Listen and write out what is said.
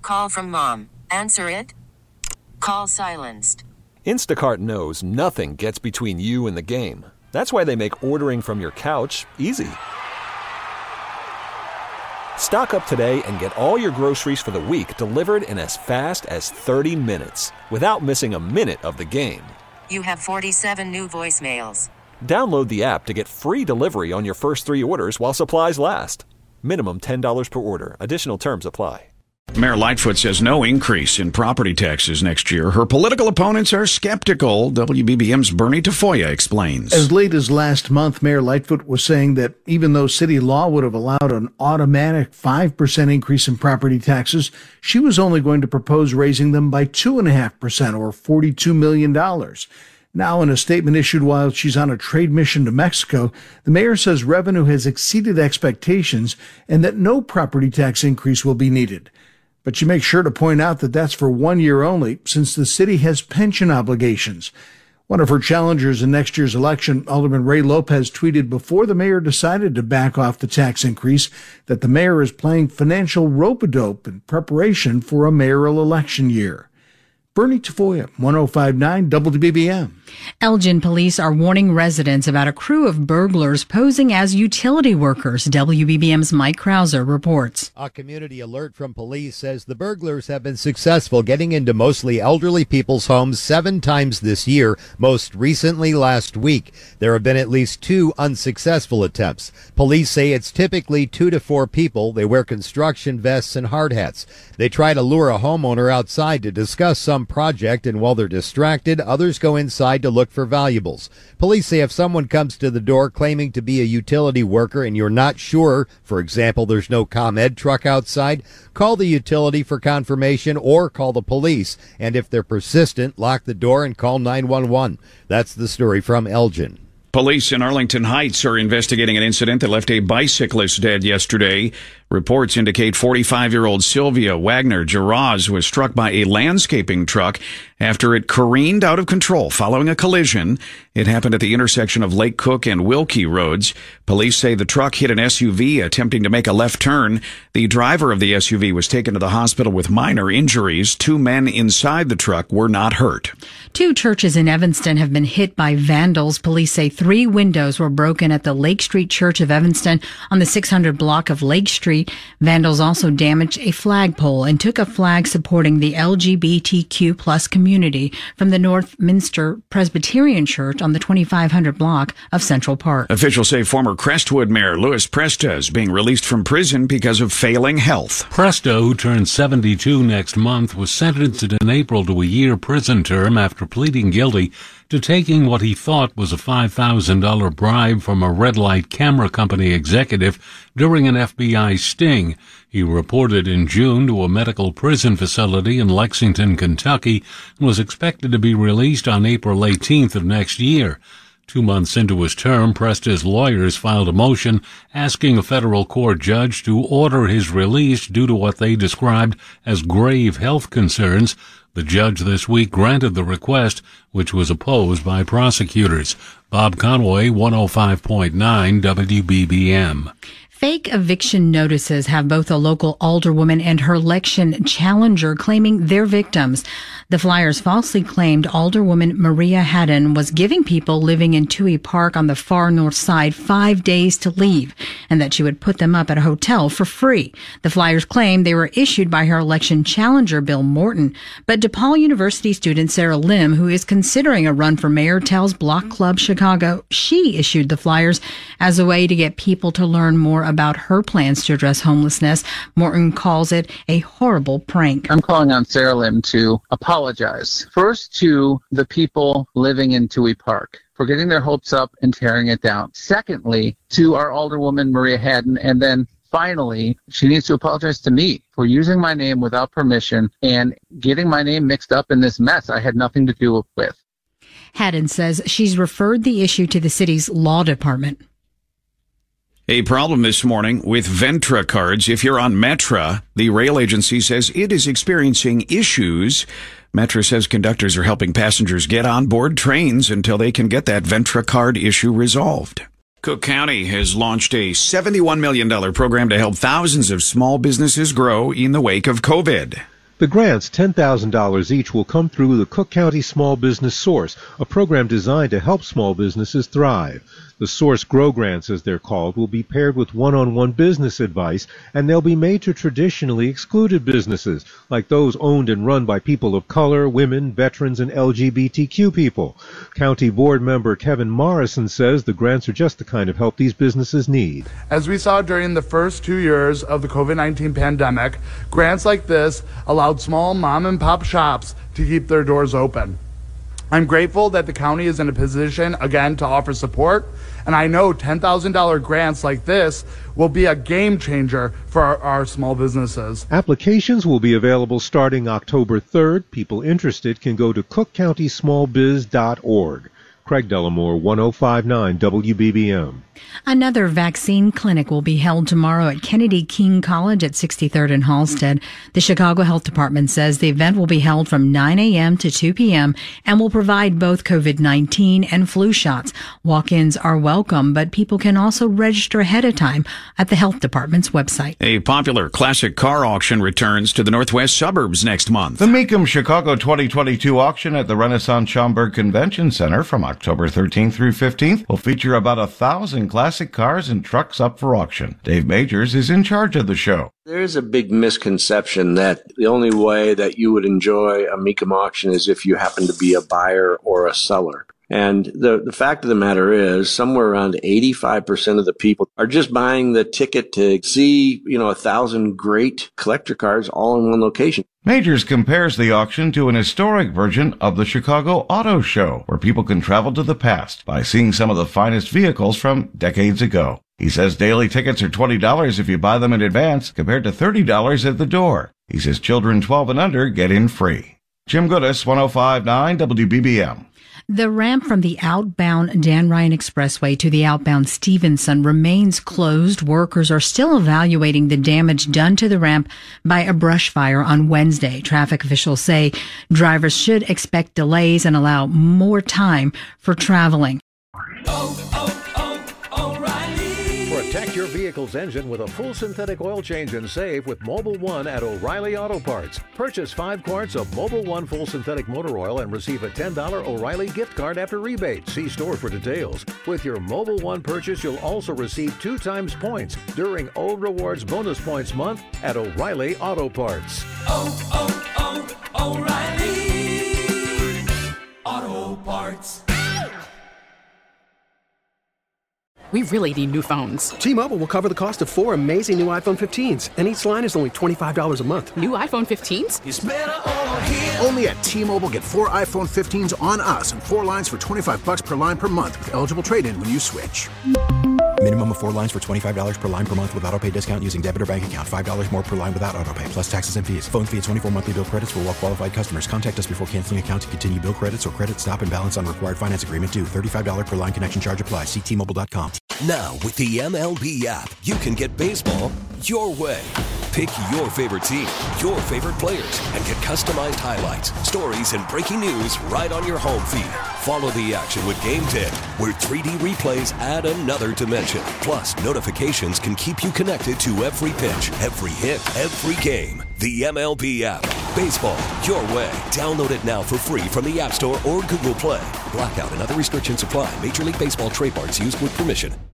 call from mom. Answer it. Call silenced. Instacart knows nothing gets between you and the game. That's why they make ordering from your couch easy. Stock up today and get all your groceries for the week delivered in as fast as 30 minutes without missing a minute of the game. You have 47 new voicemails. Download the app to get free delivery on your first 3 orders while supplies last. Minimum $10 per order. Additional terms apply. Mayor Lightfoot says no increase in property taxes next year. Her political opponents are skeptical. WBBM's Bernie Tafoya explains. As late as last month, Mayor Lightfoot was saying that even though city law would have allowed an automatic 5% increase in property taxes, she was only going to propose raising them by 2.5% or $42 million. Now, in a statement issued while she's on a trade mission to Mexico, the mayor says revenue has exceeded expectations and that no property tax increase will be needed. But she makes sure to point out that that's for 1 year only, since the city has pension obligations. One of her challengers in next year's election, Alderman Ray Lopez, tweeted before the mayor decided to back off the tax increase that the mayor is playing financial rope-a-dope in preparation for a mayoral election year. Bernie Tafoya, 105.9 WBBM. Elgin police are warning residents about a crew of burglars posing as utility workers. WBBM's Mike Krauser reports. A community alert from police says the burglars have been successful getting into mostly elderly people's homes 7 times this year, most recently last week. There have been at least 2 unsuccessful attempts. Police say it's typically 2 to 4 people. They wear construction vests and hard hats. They try to lure a homeowner outside to discuss some project, and while they're distracted, others go inside to look for valuables. Police say if someone comes to the door claiming to be a utility worker and you're not sure, for example, there's no ComEd truck outside, call the utility for confirmation or call the police. And if they're persistent, lock the door and call 911. That's the story from Elgin. Police in Arlington Heights are investigating an incident that left a bicyclist dead yesterday. Reports indicate 45-year-old Sylvia Wagner Geraz was struck by a landscaping truck after it careened out of control following a collision. It happened at the intersection of Lake Cook and Wilkie Roads. Police say the truck hit an SUV attempting to make a left turn. The driver of the SUV was taken to the hospital with minor injuries. 2 men inside the truck were not hurt. 2 churches in Evanston have been hit by vandals. Police say 3 windows were broken at the Lake Street Church of Evanston on the 600 block of Lake Street. Vandals also damaged a flagpole and took a flag supporting the LGBTQ plus community from the Northminster Presbyterian Church on the 2500 block of Central Park. Officials say former Crestwood Mayor Louis Presta is being released from prison because of failing health. Presta, who turns 72 next month, was sentenced in April to a year prison term after pleading guilty to taking what he thought was a $5,000 bribe from a red light camera company executive during an FBI sting. He reported in June to a medical prison facility in Lexington, Kentucky, and was expected to be released on April 18th of next year. 2 months into his term, Presta's lawyers filed a motion asking a federal court judge to order his release due to what they described as grave health concerns. The judge this week granted the request, which was opposed by prosecutors. Bob Conway, 105.9 WBBM. Fake eviction notices have both a local alderwoman and her election challenger claiming they're victims. The flyers falsely claimed Alderwoman Maria Haddon was giving people living in Toohey Park on the far north side 5 days to leave, and that she would put them up at a hotel for free. The flyers claimed they were issued by her election challenger, Bill Morton. But DePaul University student Sarah Lim, who is considering a run for mayor, tells Block Club Chicago she issued the flyers as a way to get people to learn more about her plans to address homelessness. Morton calls it a horrible prank. I'm calling on Sarah Lim to apologize. First, to the people living in Toohey Park for getting their hopes up and tearing it down. Secondly, to our alderwoman Maria Haddon, and then finally, she needs to apologize to me for using my name without permission and getting my name mixed up in this mess I had nothing to do with. Haddon says she's referred the issue to the city's law department. A problem this morning with Ventra cards. If you're on Metra, the rail agency says it is experiencing issues. Metra says conductors are helping passengers get on board trains until they can get that Ventra card issue resolved. Cook County has launched a $71 million program to help thousands of small businesses grow in the wake of COVID. The grants, $10,000 each, will come through the Cook County Small Business Source, a program designed to help small businesses thrive. The Source Grow Grants, as they're called, will be paired with one-on-one business advice, and they'll be made to traditionally excluded businesses, like those owned and run by people of color, women, veterans, and LGBTQ people. County Board member Kevin Morrison says the grants are just the kind of help these businesses need. As we saw during the first 2 years of the COVID-19 pandemic, grants like this allowed small mom-and-pop shops to keep their doors open. I'm grateful that the county is in a position, again, to offer support, and I know $10,000 grants like this will be a game changer for our small businesses. Applications will be available starting October 3rd. People interested can go to cookcountysmallbiz.org. Craig Dellamore, 105.9 WBBM. Another vaccine clinic will be held tomorrow at Kennedy King College at 63rd and Halsted. The Chicago Health Department says the event will be held from 9 a.m. to 2 p.m. and will provide both COVID-19 and flu shots. Walk-ins are welcome, but people can also register ahead of time at the Health Department's website. A popular classic car auction returns to the northwest suburbs next month. The Mecum Chicago 2022 auction at the Renaissance Schaumburg Convention Center from October 13th through 15th will feature about 1,000 classic cars and trucks up for auction. Dave Majors is in charge of the show. There is a big misconception that the only way that you would enjoy a Mecum auction is if you happen to be a buyer or a seller. And the fact of the matter is somewhere around 85% of the people are just buying the ticket to see, 1,000 great collector cars all in one location. Majors compares the auction to an historic version of the Chicago Auto Show, where people can travel to the past by seeing some of the finest vehicles from decades ago. He says daily tickets are $20 if you buy them in advance, compared to $30 at the door. He says children 12 and under get in free. Jim Goodis, 105.9 WBBM. The ramp from the outbound Dan Ryan Expressway to the outbound Stevenson remains closed. Workers are still evaluating the damage done to the ramp by a brush fire on Wednesday. Traffic officials say drivers should expect delays and allow more time for traveling. Protect your vehicle's engine with a full synthetic oil change and save with Mobil 1 at O'Reilly Auto Parts. Purchase 5 quarts of Mobil 1 full synthetic motor oil and receive a $10 O'Reilly gift card after rebate. See store for details. With your Mobil 1 purchase, you'll also receive 2 times points during O Rewards Bonus Points Month at O'Reilly Auto Parts. O'Reilly Auto Parts. We really need new phones. T-Mobile will cover the cost of 4 amazing new iPhone 15s, and each line is only $25 a month. New iPhone 15s? It's better over here. Only at T-Mobile, get 4 iPhone 15s on us and 4 lines for $25 per line per month with eligible trade-in when you switch. Minimum of 4 lines for $25 per line per month with autopay discount using debit or bank account. $5 more per line without autopay, plus taxes and fees. Phone fee at 24 monthly bill credits for well-qualified customers. Contact us before canceling account to continue bill credits or credit stop and balance on required finance agreement due. $35 per line connection charge applies. See T-Mobile.com. Now, with the MLB app, you can get baseball your way. Pick your favorite team, your favorite players, and get customized highlights, stories, and breaking news right on your home feed. Follow the action with Game 10, where 3D replays add another dimension. Plus, notifications can keep you connected to every pitch, every hit, every game. The MLB app. Baseball your way. Download it now for free from the App Store or Google Play. Blackout and other restrictions apply. Major League Baseball trademarks used with permission.